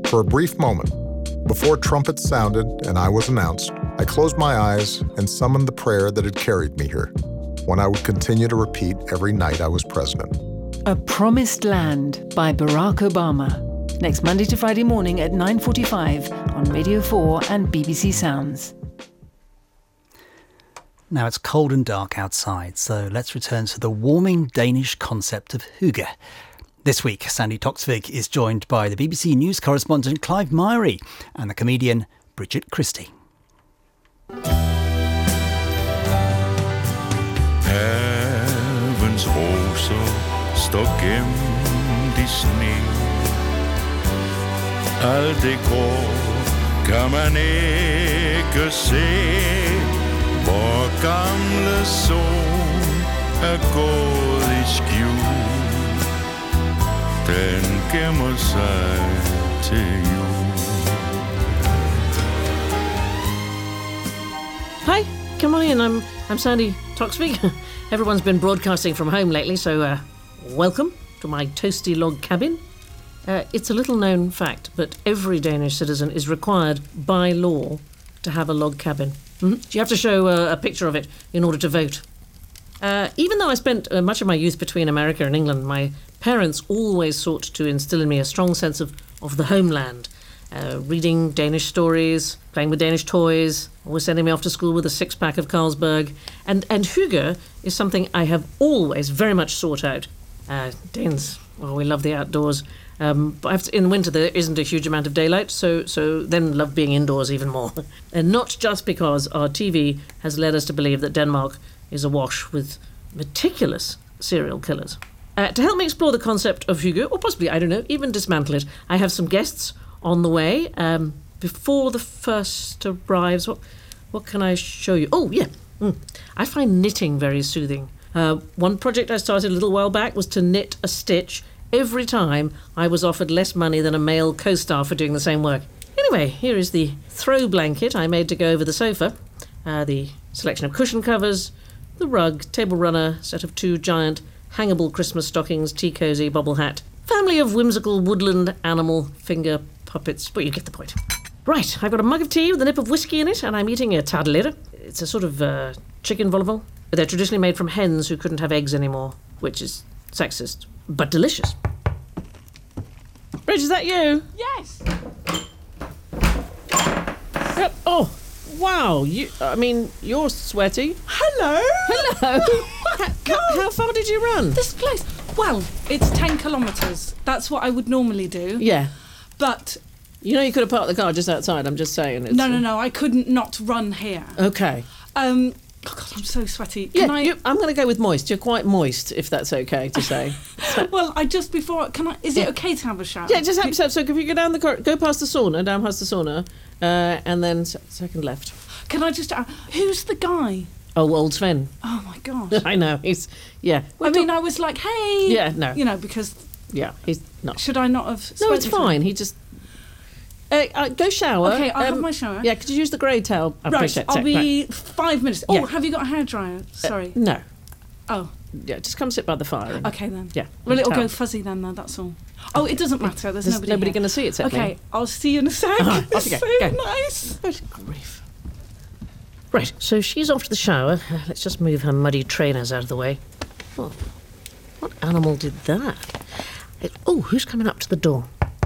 For a brief moment, before trumpets sounded and I was announced, I closed my eyes and summoned the prayer that had carried me here, one I would continue to repeat every night I was president. A Promised Land by Barack Obama. Next Monday to Friday morning at 9:45 on Radio 4 and BBC Sounds. Now it's cold and dark outside, so let's return to the warming Danish concept of hygge. This week, Sandy Toksvig is joined by the BBC News correspondent Clive Myrie and the comedian Bridget Christie. Havens roser står gemt i sne. Alt det grå kan man ikke se. Vor gamle sol gået i skjul. Den gemmer sig til jul. Hi, come on in. I'm Sandy Toksvig. Everyone's been broadcasting from home lately, so welcome to my toasty log cabin. It's a little-known fact, but every Danish citizen is required by law to have a log cabin. Mm-hmm. You have to show a picture of it in order to vote. Even though I spent much of my youth between America and England, my parents always sought to instill in me a strong sense of the homeland. Reading Danish stories, playing with Danish toys, always sending me off to school with a six-pack of Carlsberg. And hygge is something I have always very much sought out. Danes, well, we love the outdoors. But in winter there isn't a huge amount of daylight, so then love being indoors even more. And not just because our TV has led us to believe that Denmark is awash with meticulous serial killers. To help me explore the concept of hygge, or possibly, I don't know, even dismantle it, I have some guests on the way. Before the first arrives, what can I show you? Oh, yeah. I find knitting very soothing. One project I started a little while back was to knit a stitch every time I was offered less money than a male co-star for doing the same work. Anyway, here is the throw blanket I made to go over the sofa, the selection of cushion covers, the rug, table runner, set of 2 giant hangable Christmas stockings, tea cosy, bobble hat, family of whimsical woodland animal finger puppets, but you get the point. Right, I've got a mug of tea with a nip of whiskey in it, and I'm eating a tadelere. It's a sort of chicken vol au vent. They're traditionally made from hens who couldn't have eggs anymore, which is sexist, but delicious. Bridge, is that you? Yes. Yep. Oh, wow. You're sweaty. Hello. How far did you run? This place. Well, it's 10 kilometres. That's what I would normally do. Yeah. But you know you could have parked the car just outside. I'm just saying. No. I couldn't not run here. Okay. Oh God, I'm so sweaty. I'm going to go with moist. You're quite moist, if that's okay to say. Well, is it okay to have a shower? Yeah, just have yourself. So if you go down go past the sauna, down past the sauna, and then second left. Can I just who's the guy? Oh, old Sven. Oh my gosh. I know. He's I was like, hey. Yeah, no. Because. Yeah, he's not. Should I not have? No, it's fine. He just. Go shower. Okay, I'll have my shower. Yeah, could you use the grey towel? Right, I'll be 5 minutes. Oh, have you got a hairdryer? Sorry. No. Oh. Yeah, just come sit by the fire. Okay then. Yeah. Well, it'll go fuzzy then, though, that's all. Oh, it doesn't matter. There's nobody going to see it, except me. Okay, I'll see you in a sec. Off you go. So nice. Good grief. Right, so she's off to the shower. Let's just move her muddy trainers out of the way. Oh, what animal did that? Who's coming up to the door?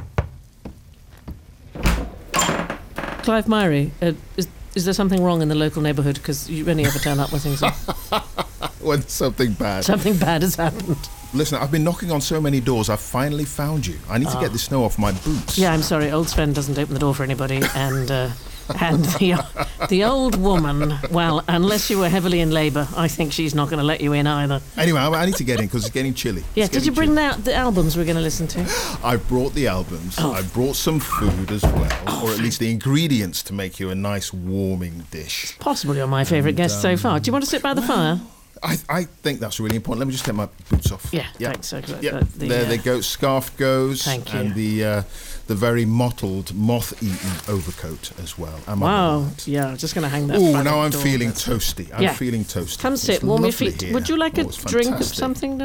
Clive Myrie, is there something wrong in the local neighbourhood? Because you only ever turn up when things are... When something bad has happened. Listen, I've been knocking on so many doors, I've finally found you. I need to get the snow off my boots. Yeah, I'm sorry, old Sven doesn't open the door for anybody, and the old woman, well, unless you were heavily in labour, I think she's not going to let you in either. Anyway, I need to get in because it's getting chilly. Yeah, did you bring the albums we're going to listen to? I brought the albums. I brought some food as well, or at least the ingredients to make you a nice warming dish. Possibly you're my favourite guest so far. Do you want to sit by the fire? I think that's really important. Let me just take my boots off. Yeah, thanks. There they go. Scarf goes. Thank you. And the very mottled, moth-eaten overcoat as well. Wow. Yeah, I'm just going to hang that. Oh, now I'm feeling toasty. I'm feeling toasty. Come sit, warm your feet. Here. Would you like a drink of something, darling?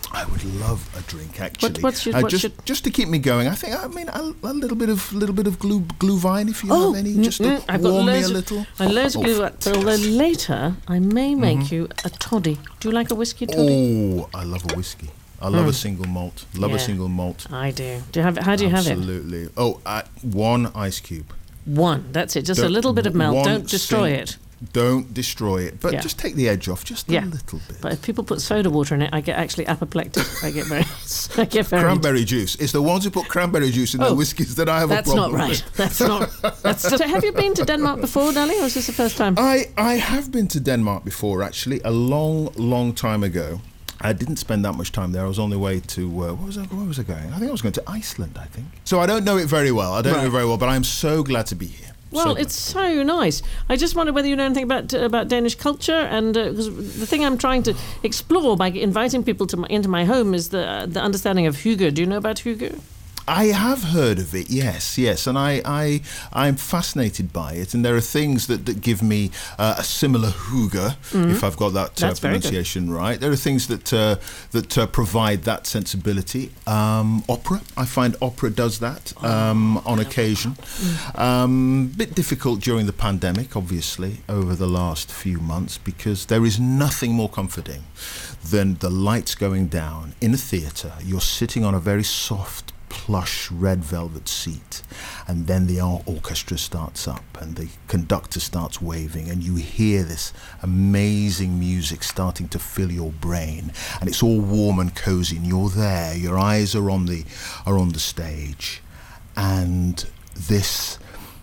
I would love a drink, actually. Just to keep me going, a little bit of Glühwein, if you have any, just to warm me a little. Loads of Glühwein. But although later I may make you a toddy. Do you like a whiskey toddy? Oh, I love a whiskey. I love a single malt. A single malt. I do. How do you have it? Absolutely. Oh, 1 ice cube. 1. That's it. Just a little bit of melt. Don't destroy it. Don't destroy it, but just take the edge off just a little bit. But if people put soda water in it, I get actually apoplectic. I get very. Cranberry juice. It's the ones who put cranberry juice in their whiskies that I have a problem with. That's not right. So have you been to Denmark before, Dali, or is this the first time? I have been to Denmark before, actually, a long time ago. I didn't spend that much time there. I was on the way to, where was I going? I think I was going to Iceland, I think. So I don't know it very well. But I'm so glad to be here. Well, it's so nice. I just wonder whether you know anything about Danish culture, and because the thing I'm trying to explore by inviting people into my home is the understanding of hygge. Do you know about hygge? I have heard of it, yes, and I'm fascinated by it, and there are things that give me a similar hygge, if I've got that pronunciation right. There are things that provide that sensibility. Opera, I find opera does that on occasion. Bit difficult during the pandemic, obviously, over the last few months, because there is nothing more comforting than the lights going down in a theatre. You're sitting on a very soft, plush red velvet seat, and then the orchestra starts up and the conductor starts waving, and you hear this amazing music starting to fill your brain, and it's all warm and cozy, and you're there, your eyes are on the stage, and this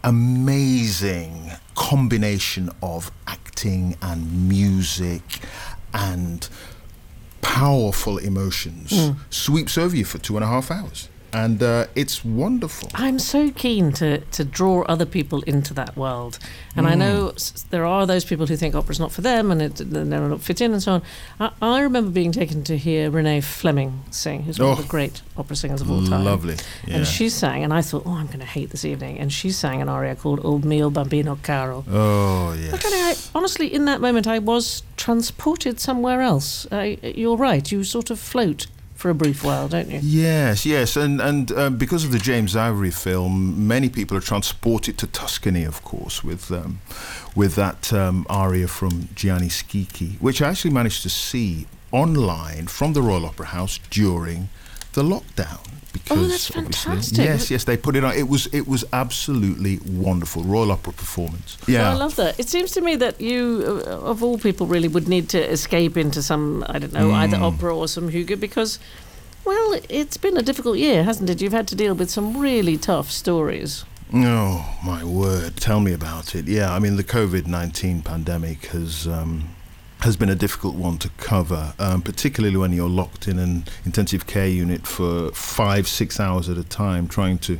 amazing combination of acting and music and powerful emotions sweeps over you for 2.5 hours. And it's wonderful. I'm so keen to draw other people into that world. And I know there are those people who think opera's not for them and they don't fit in and so on. I remember being taken to hear Renee Fleming sing, who's one of the great opera singers of all time. Lovely. Yeah. And she sang, and I thought, I'm going to hate this evening. And she sang an aria called O mio bambino caro. Oh, yes. Honestly, in that moment, I was transported somewhere else. You're right, you sort of float for a brief while, don't you? Yes, and because of the James Ivory film, many people are transported to Tuscany, of course, with that aria from Gianni Schicchi, which I actually managed to see online from the Royal Opera House during the lockdown. Because that's fantastic. Yes, they put it on. It was absolutely wonderful. Royal Opera performance. Yeah, well, I love that. It seems to me that you, of all people, really would need to escape into some, I don't know, either opera or some hygge, because, well, it's been a difficult year, hasn't it? You've had to deal with some really tough stories. Oh, my word. Tell me about it. Yeah, I mean, the COVID-19 pandemic has been a difficult one to cover, particularly when you're locked in an intensive care unit for 5-6 hours at a time, trying to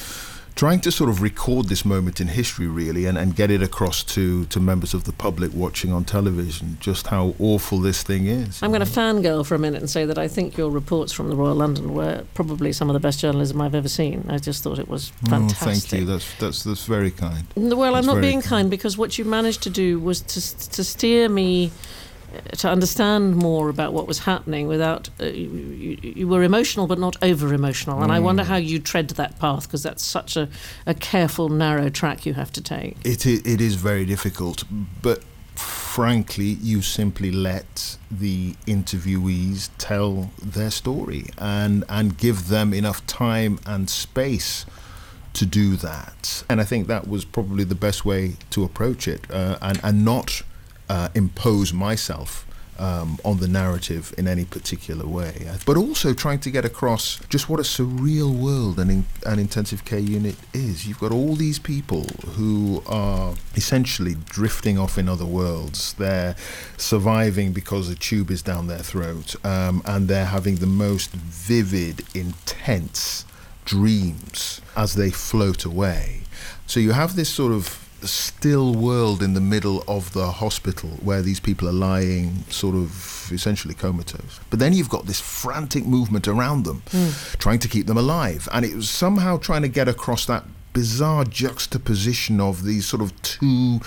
sort of record this moment in history, really, and get it across to members of the public watching on television, just how awful this thing is. I'm going to fangirl for a minute and say that I think your reports from the Royal London were probably some of the best journalism I've ever seen. I just thought it was fantastic. Oh, thank you. That's very kind. Well, I'm not being kind, because what you managed to do was to steer me to understand more about what was happening without you were emotional but not over emotional, and I wonder how you tread that path, because that's such a careful, narrow track you have to take. It is very difficult, but frankly you simply let the interviewees tell their story and give them enough time and space to do that, and I think that was probably the best way to approach it, and not impose myself on the narrative in any particular way, but also trying to get across just what a surreal world an intensive care unit is. You've got all these people who are essentially drifting off in other worlds. They're surviving because a tube is down their throat, and they're having the most vivid, intense dreams as they float away. So you have this sort of still world in the middle of the hospital where these people are lying sort of essentially comatose, but then you've got this frantic movement around them trying to keep them alive, and it was somehow trying to get across that bizarre juxtaposition of these sort of two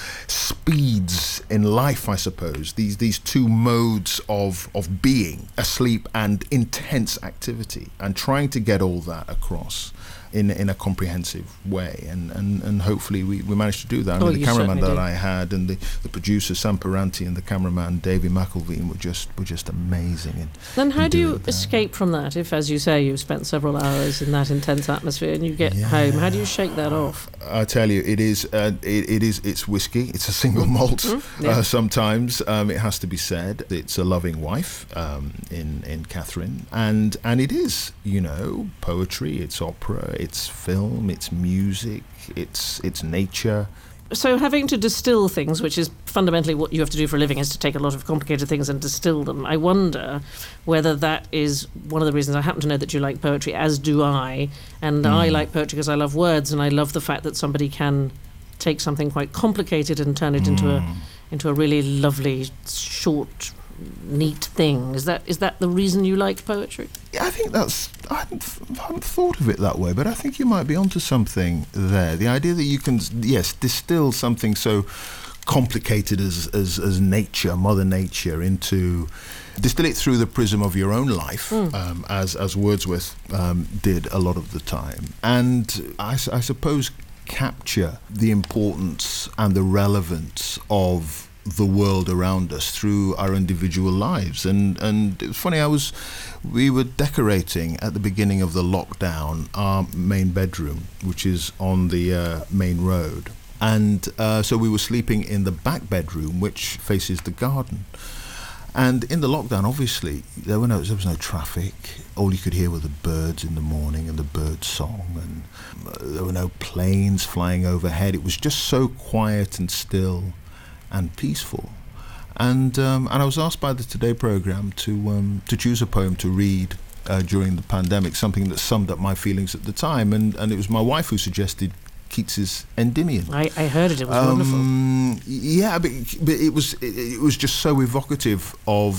speeds in life, I suppose, these two modes of being, asleep and intense activity, and trying to get all that across in a comprehensive way, and hopefully we managed to do that. I mean, the cameraman that I had, and the producer Sam Paranti, and the cameraman Davey McElveen were just amazing. Then how do you escape from that? If, as you say, you've spent several hours in that intense atmosphere and you get home, how do you shake that off? I tell you, it's whiskey. It's a single malt. Sometimes it has to be said. It's a loving wife in Catherine, and it is, poetry. It's opera. It's film, it's music, it's nature. So having to distill things, which is fundamentally what you have to do for a living, is to take a lot of complicated things and distill them. I wonder whether that is one of the reasons. I happen to know that you like poetry, as do I, and I like poetry because I love words, and I love the fact that somebody can take something quite complicated and turn it into a really lovely, short, neat thing. Is that the reason you like poetry? Yeah, I think I hadn't thought of it that way, but I think you might be onto something there. The idea that you can, distill something so complicated as nature, Mother Nature, distill it through the prism of your own life, as Wordsworth did a lot of the time, and I suppose capture the importance and the relevance of the world around us through our individual lives. And it was funny, we were decorating at the beginning of the lockdown our main bedroom, which is on the main road, and so we were sleeping in the back bedroom, which faces the garden. And in the lockdown, obviously, there was no traffic. All you could hear were the birds in the morning and the bird song, and there were no planes flying overhead. It was just so quiet and still and peaceful, and I was asked by the Today programme to choose a poem to read during the pandemic, something that summed up my feelings at the time, and it was my wife who suggested Keats's Endymion. I heard it. It was wonderful. Yeah, but it was just so evocative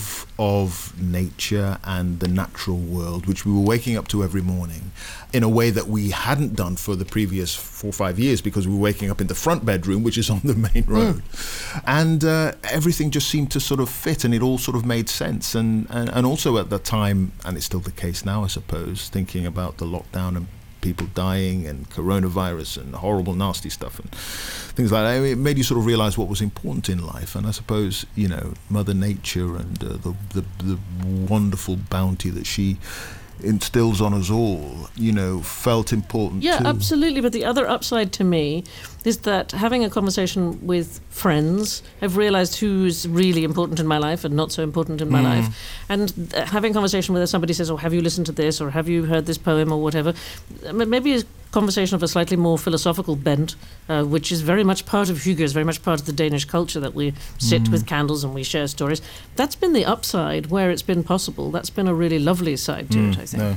of nature and the natural world, which we were waking up to every morning in a way that we hadn't done for the previous 4 or 5 years, because we were waking up in the front bedroom, which is on the main road. And everything just seemed to sort of fit, and it all sort of made sense. And also at the time, and it's still the case now, I suppose, thinking about the lockdown and people dying and coronavirus and horrible nasty stuff and things like that, it made you sort of realize what was important in life. And I suppose, Mother Nature and the wonderful bounty that she instills on us all, felt important too. Absolutely. But the other upside to me is that having a conversation with friends, I've realised who's really important in my life and not so important in my life. And having a conversation where somebody says, have you listened to this, or have you heard this poem, or whatever, maybe a conversation of a slightly more philosophical bent, which is very much part of Hygge, is very much part of the Danish culture, that we sit with candles and we share stories. That's been the upside where it's been possible. That's been a really lovely side to it, I think.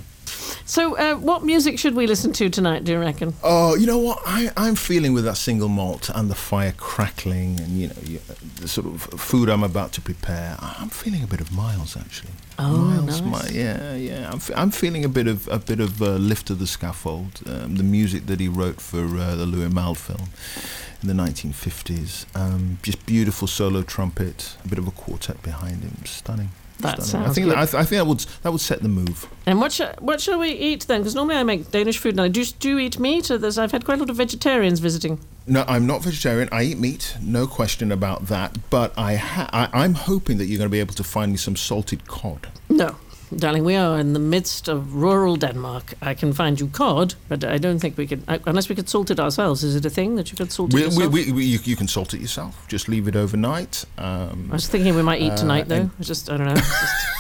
So what music should we listen to tonight, do you reckon? Oh, you know what? I'm feeling with that single malt and the fire crackling and, the sort of food I'm about to prepare. I'm feeling a bit of Miles, actually. Oh, Miles, nice. I'm feeling a bit of Lift to the Scaffold, the music that he wrote for the Louis Malle film in the 1950s. Just beautiful solo trumpet, a bit of a quartet behind him. Stunning. That sounds I think good. I think that would set the move. And what shall we eat then? Because normally I make Danish food. Now, do you eat meat? I've had quite a lot of vegetarians visiting. No, I'm not vegetarian. I eat meat, no question about that. But I'm hoping that you're going to be able to find me some salted cod. No, darling, we are in the midst of rural Denmark. I can find you cod, but I don't think we could, unless we could salt it ourselves. Is it a thing that you could salt it yourself? You can salt it yourself. Just leave it overnight. I was thinking we might eat tonight, though. I don't know.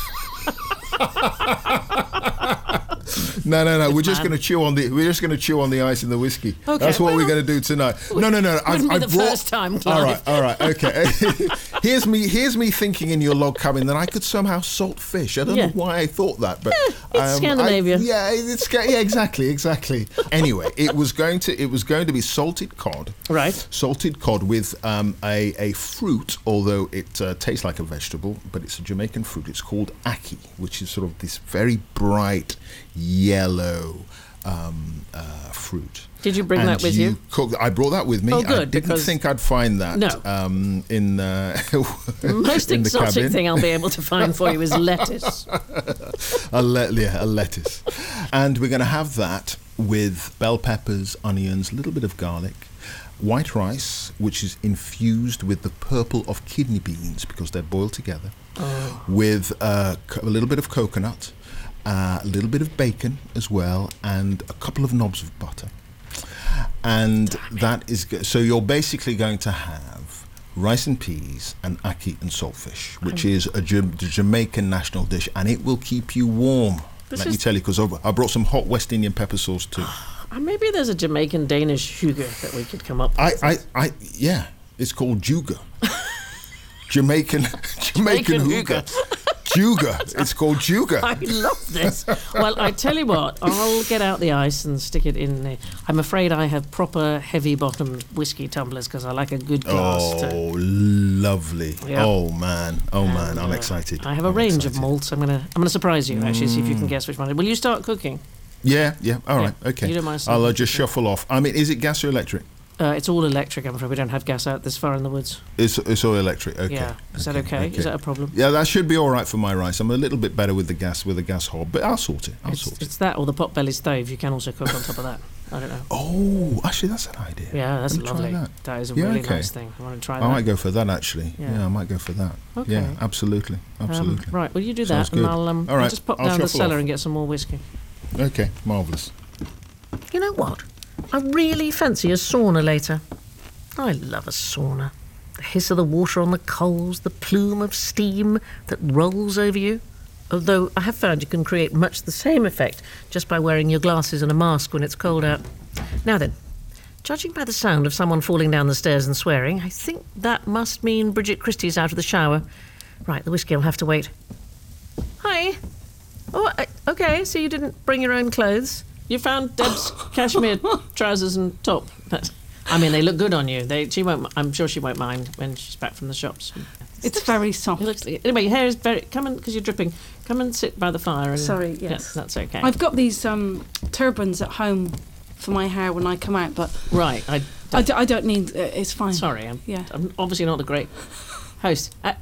No. We're just going to chew on the ice in the whiskey. Okay, that's what we're going to do tonight. No. Wouldn't be the first time, Clive. All right. Okay. Here's me thinking in your log cabin that I could somehow salt fish. I don't know why I thought that, but it's Scandinavia. Exactly. Anyway, it was going to be salted cod. Right. Salted cod with a fruit, although it tastes like a vegetable, but it's a Jamaican fruit. It's called ackee, which is sort of this very bright yellow fruit. Did you bring that with you? I brought that with me. Oh, good, I didn't think I'd find that. No. In the most exotic thing I'll be able to find for you is lettuce. a lettuce. And we're going to have that with bell peppers, onions, a little bit of garlic, white rice, which is infused with the purple of kidney beans because they're boiled together, with a little bit of coconut, a little bit of bacon as well, and a couple of knobs of butter. And that is good. So you're basically going to have rice and peas and ackee and saltfish, which is the Jamaican national dish, and it will keep you warm. Let me tell you, because I brought some hot West Indian pepper sauce too. Maybe there's a Jamaican Danish hygge that we could come up with. Yeah, it's called juga. Jamaican hygge. Juga. It's called juga. I love this. Well, I tell you what, I'll get out the ice and stick it in there. I'm afraid I have proper heavy-bottomed whiskey tumblers because I like a good glass. Oh, lovely. Yep. Oh, man. I'm excited. I have a range of malts. I'm gonna surprise you, actually, see if you can guess which one. Will you start cooking? Yeah. All right. Okay. You don't mind. I'll just shuffle off. I mean, is it gas or electric? It's all electric, I'm afraid. We don't have gas out this far in the woods. It's all electric, okay. Yeah. Is that okay? Is that a problem? Yeah, that should be all right for my rice. I'm a little bit better with the gas hob, but I'll sort it. It's that or the pot-bellied stove. You can also cook on top of that. I don't know. Oh, actually, that's an idea. Yeah, that's lovely. That is a really nice thing. I want to try that. I might go for that, actually. Yeah, I might go for that. Okay. Yeah, absolutely. Right, well, you do that, and I'll just pop down the cellar and get some more whiskey. Okay, marvellous. You know what? I really fancy a sauna later. I love a sauna. The hiss of the water on the coals, the plume of steam that rolls over you. Although I have found you can create much the same effect just by wearing your glasses and a mask when it's cold out. Now then, judging by the sound of someone falling down the stairs and swearing, I think that must mean Bridget Christie's out of the shower. Right, the whiskey will have to wait. Hi. Oh, okay, so you didn't bring your own clothes? You found Deb's cashmere trousers and top. I mean, they look good on you. I'm sure she won't mind when she's back from the shops. It's very soft. Anyway, your hair is very... Come on, because you're dripping. Come and sit by the fire. Sorry, yes. Yeah, that's okay. I've got these turbans at home for my hair when I come out, but... Right. I don't need... it's fine. Sorry, I'm obviously not a great host. I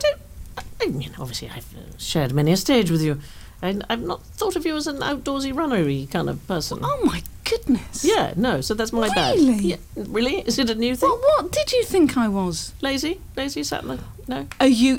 mean, obviously I've shared many a stage with you. I've not thought of you as an outdoorsy, runnery kind of person. Oh, my goodness. Yeah, no, so that's my bad. Really? Yeah, really? Is it a new thing? Well, what did you think I was? Lazy? Lazy sat in the... No? Are you...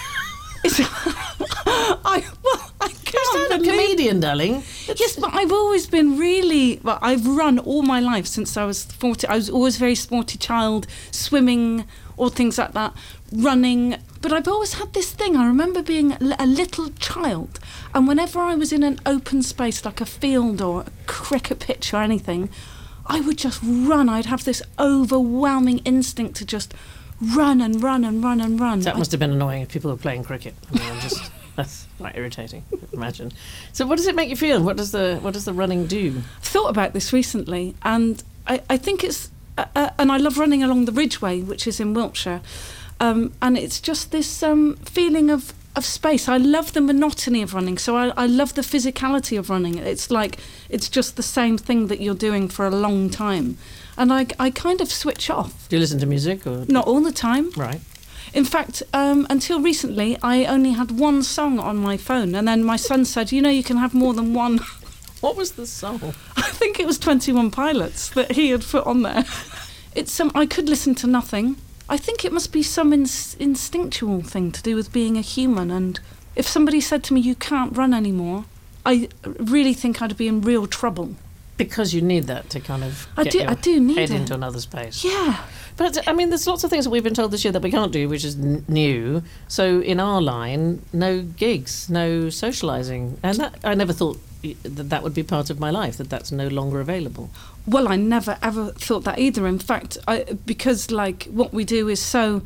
I can't believe... a comedian, darling. Yes, but I've always been really... Well, I've run all my life since I was 40. I was always a very sporty child, swimming, or things like that, running... But I've always had this thing. I remember being a little child, and whenever I was in an open space like a field or a cricket pitch or anything, I would just run. I'd have this overwhelming instinct to just run and run and run and run. That must have been annoying if people were playing cricket. I mean, that's quite irritating, imagine. So what does it make you feel? What does the running do? I've thought about this recently, and I think it's... and I love running along the Ridgeway, which is in Wiltshire. And it's just this feeling of space. I love the monotony of running, so I love the physicality of running. It's like it's just the same thing that you're doing for a long time. And I kind of switch off. Do you listen to music? Or not all the time. Right. In fact, until recently, I only had one song on my phone, and then my son said, you can have more than one. What was the song? I think it was 21 Pilots that he had put on there. It's I could listen to nothing. I think it must be some instinctual thing to do with being a human, and if somebody said to me, you can't run anymore, I really think I'd be in real trouble. Because you need that to kind of I do need head it. into another space. Yeah. But, I mean, there's lots of things that we've been told this year that we can't do, which is new. So in our line, no gigs, no socialising. And that, I never thought that would be part of my life, that's no longer available. Well, I never ever thought that either. In fact, because what we do is so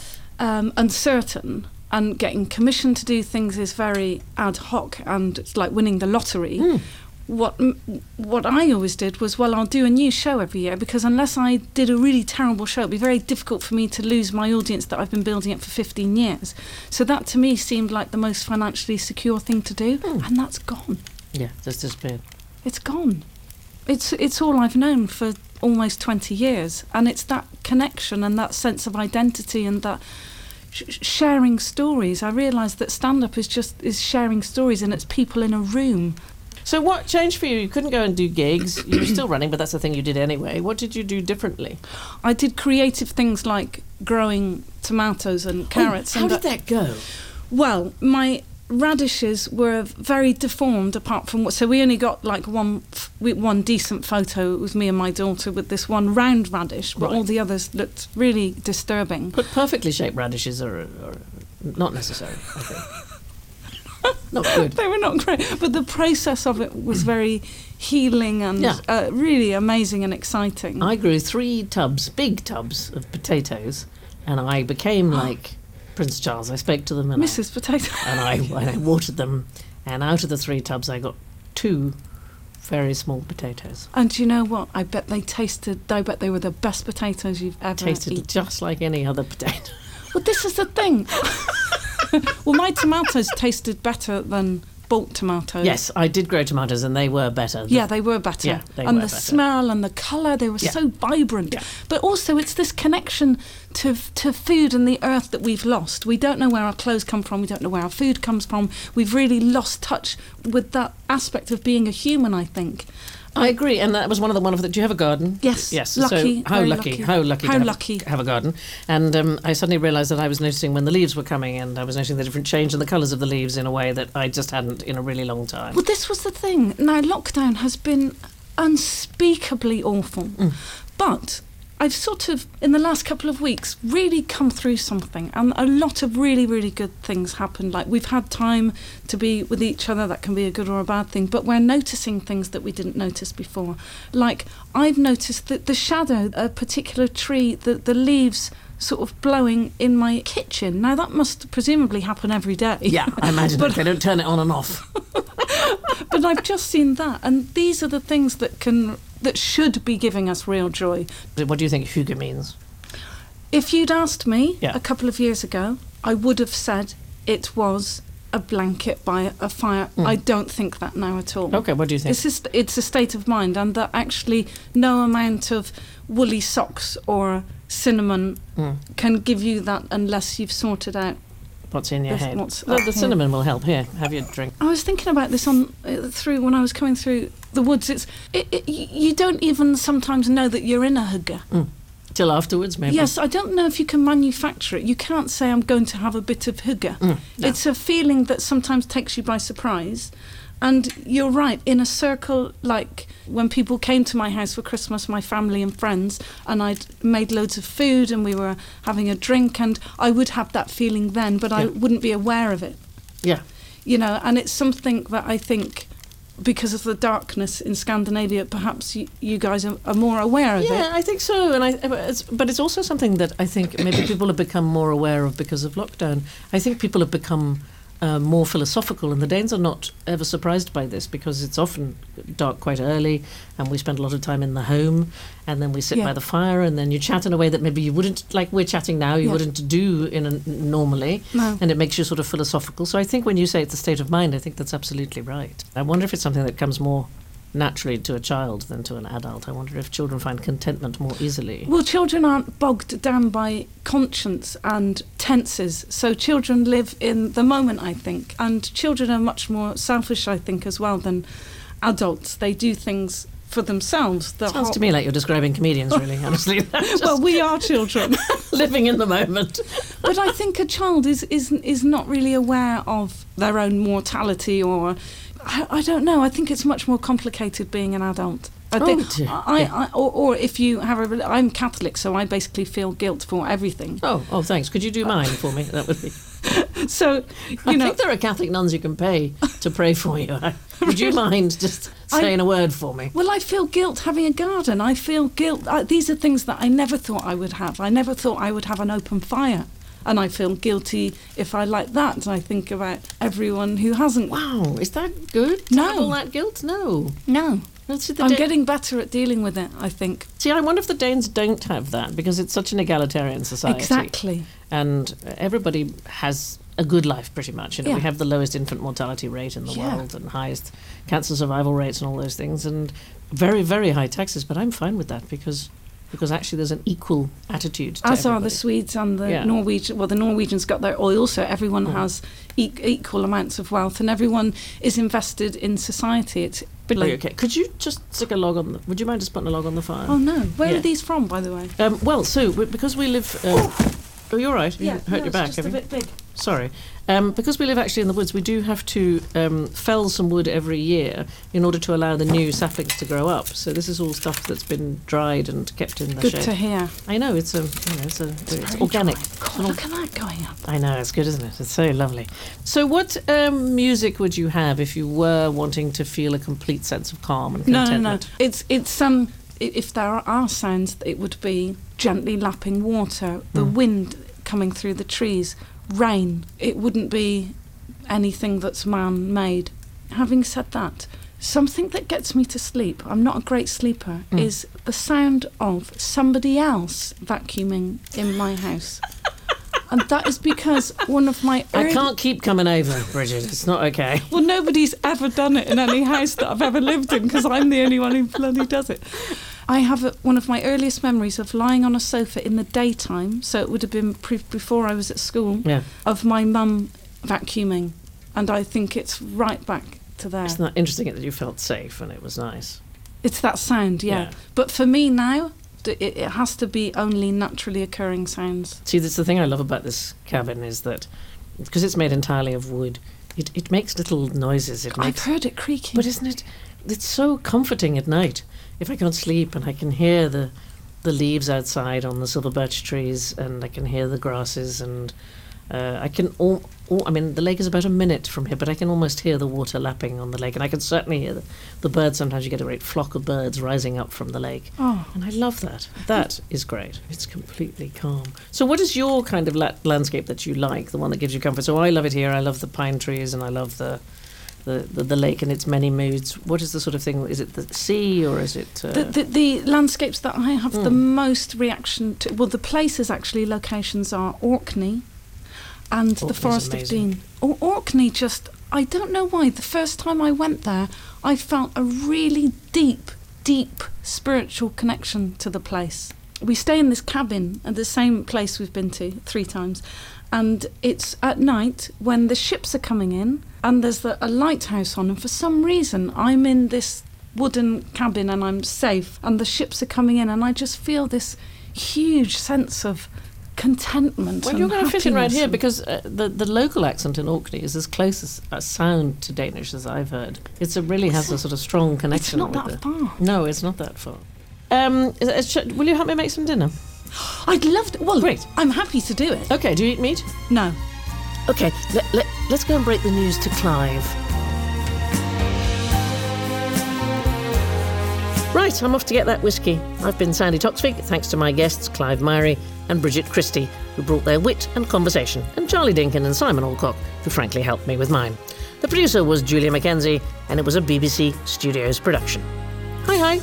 uncertain, and getting commissioned to do things is very ad hoc, and it's like winning the lottery. What I always did was, I'll do a new show every year, because unless I did a really terrible show, it'd be very difficult for me to lose my audience that I've been building up for 15 years. So that to me seemed like the most financially secure thing to do, and that's gone. Yeah, that's disappeared. It's gone. It's all I've known for almost 20 years, and it's that connection and that sense of identity and that sharing stories. I realised that stand-up is sharing stories, and it's people in a room. So what changed for you? You couldn't go and do gigs. You were still running, but that's the thing you did anyway. What did you do differently? I did creative things like growing tomatoes and carrots. How did that go? Well, my radishes were very deformed apart from so we only got like one decent photo. It was me and my daughter with this one round radish, but all the others looked really disturbing. But perfectly shaped radishes are not necessary, I think. Not good. They were not great, but the process of it was very healing and really amazing and exciting. I grew 3 big tubs of potatoes, and I became like Prince Charles. I spoke to them, and Mrs. Potato, and I watered them, and out of the 3 tubs I got 2 very small potatoes. And you know what? I bet they were the best potatoes you've ever tasted eaten. Just like any other potato. Well, this is the thing. Well, my tomatoes tasted better than bought tomatoes. Yes, I did grow tomatoes, and they were better. Yeah, they were better. Yeah, they and were the better. smell and the colour, they were so vibrant. Yeah. But also, it's this connection to food and the earth that we've lost. We don't know where our clothes come from. We don't know where our food comes from. We've really lost touch with that aspect of being a human, I think. I agree, and that was one of the wonderful. Do you have a garden? Yes. Lucky. So how lucky to have a garden. And I suddenly realised that I was noticing when the leaves were coming, and I was noticing the different change in the colours of the leaves in a way that I just hadn't in a really long time. Well, this was the thing. Now, lockdown has been unspeakably awful, but I've sort of, in the last couple of weeks, really come through something, and a lot of really, really good things happened. Like, we've had time to be with each other. That can be a good or a bad thing, but we're noticing things that we didn't notice before. Like, I've noticed that the shadow, a particular tree, the leaves sort of blowing in my kitchen. Now, that must presumably happen every day. Yeah, I imagine but they don't turn it on and off. But I've just seen that, and these are the things that should be giving us real joy. What do you think hygge means? If you'd asked me a couple of years ago, I would have said it was a blanket by a fire. I don't think that now at all. Okay, what do you think? It's a state of mind, and that actually no amount of woolly socks or cinnamon can give you that unless you've sorted out what's in your head. The cinnamon will help. Here, have your drink. I was thinking about this through when I was coming through the woods. You don't even sometimes know that you're in a hygge. Till afterwards, maybe. Yes, I don't know if you can manufacture it. You can't say, I'm going to have a bit of hygge. No. It's a feeling that sometimes takes you by surprise. And you're right, in a circle, like when people came to my house for Christmas, my family and friends, and I'd made loads of food and we were having a drink, and I would have that feeling then, but I wouldn't be aware of it. Yeah. You know, and it's something that I think, because of the darkness in Scandinavia, perhaps you guys are more aware of it. Yeah, I think so. But it's also something that I think maybe people have become more aware of because of lockdown. I think people have become more philosophical, and the Danes are not ever surprised by this because it's often dark quite early, and we spend a lot of time in the home, and then we sit by the fire, and then you chat in a way that maybe you wouldn't, like we're chatting now, you wouldn't do normally, and it makes you sort of philosophical. So I think when you say it's a state of mind, I think that's absolutely right. I wonder if it's something that comes more naturally to a child than to an adult. I wonder if children find contentment more easily. Well, children aren't bogged down by conscience and tenses, so children live in the moment, I think, and children are much more selfish, I think, as well than adults. They do things for themselves. Sounds to me like you're describing comedians, really, honestly. Well, we are children. Living in the moment. But I think a child is not really aware of their own mortality, or I don't know. I think it's much more complicated being an adult. I think or if you have I'm Catholic, so I basically feel guilt for everything. Oh, thanks. Could you do mine for me? That would be. So, I think there are Catholic nuns you can pay to pray for you. Would you mind just saying a word for me? Well, I feel guilt having a garden. I feel guilt. These are things that I never thought I would have. I never thought I would have an open fire. And I feel guilty if I like that. I think about everyone who hasn't. Wow, is that good? To have all that guilt? No. I'm getting better at dealing with it, I think. See, I wonder if the Danes don't have that, because it's such an egalitarian society. Exactly. And everybody has a good life, pretty much. You know, Yeah. we have the lowest infant mortality rate in the world and highest cancer survival rates and all those things, and very, very high taxes. But I'm fine with that because actually there's an equal attitude to As are everybody. the Swedes and the Yeah. Norwegians. Well, the Norwegians got their oil, so everyone has equal amounts of wealth, and everyone is invested in society. It's brilliant. Okay, could you just stick a log on? Would you mind just putting a log on the fire? Oh no, where Yeah. are these from, by the way? Well, Sue, because we live. Oh, you're right. You hurt your back, it's just have a you? bit big. Sorry. Because we live actually in the woods, we do have to fell some wood every year in order to allow the new saplings to grow up. So this is all stuff that's been dried and kept in the Good shed. to hear. I know it's organic. God, look at that going up. I know, it's good, isn't it? It's so lovely. So what music would you have if you were wanting to feel a complete sense of calm and No. contentment? It's if there are sounds, it would be gently lapping water, the wind coming through the trees, rain. It wouldn't be anything that's man-made. Having said that, something that gets me to sleep, I'm not a great sleeper, is the sound of somebody else vacuuming in my house. And that is because one of my I can't keep coming over, Bridget. It's not okay. Well, nobody's ever done it in any house that I've ever lived in because I'm the only one who bloody does it. I have one of my earliest memories of lying on a sofa in the daytime, so it would have been before I was at school, of my mum vacuuming. And I think it's right back to there. It's not interesting that you felt safe and it was nice. It's that sound, yeah. But for me now, it has to be only naturally occurring sounds. See, that's the thing I love about this cabin is that because it's made entirely of wood, it makes little noises. I've heard it creaking. But isn't it? It's so comforting at night. If I can't sleep and I can hear the leaves outside on the silver birch trees and I can hear the grasses and I can I mean, the lake is about a minute from here, but I can almost hear the water lapping on the lake, and I can certainly hear the birds. Sometimes you get a great flock of birds rising up from the lake, and I love that. That is great. It's completely calm. So what is your kind of landscape that you like, the one that gives you comfort? So I love it here. I love the pine trees, and I love the lake and its many moods. What is the sort of thing? Is it the sea or is it... The landscapes that I have the most reaction to... Well, the places, actually, locations are Orkney and the Forest of Dean. Orkney just... I don't know why. The first time I went there, I felt a really deep, deep spiritual connection to the place. We stay in this cabin at the same place we've been to 3 times, and it's at night when the ships are coming in and there's a lighthouse on, and for some reason I'm in this wooden cabin and I'm safe and the ships are coming in and I just feel this huge sense of contentment. Well, and you're going to fit in right here happiness because the local accent in Orkney is as close as a sound to Danish as I've heard. It really has a sort of strong connection. It's not that far. No, it's not that far. Will you help me make some dinner? I'd love to. Well, great. I'm happy to do it. Okay, do you eat meat? No. Okay, let's go and break the news to Clive. Right, I'm off to get that whiskey. I've been Sandy Toksvig, thanks to my guests Clive Myrie and Bridget Christie, who brought their wit and conversation, and Charlie Dinkin and Simon Alcock, who frankly helped me with mine. The producer was Julia Mackenzie, and it was a BBC Studios production. Hi.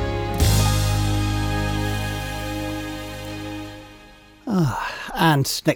And next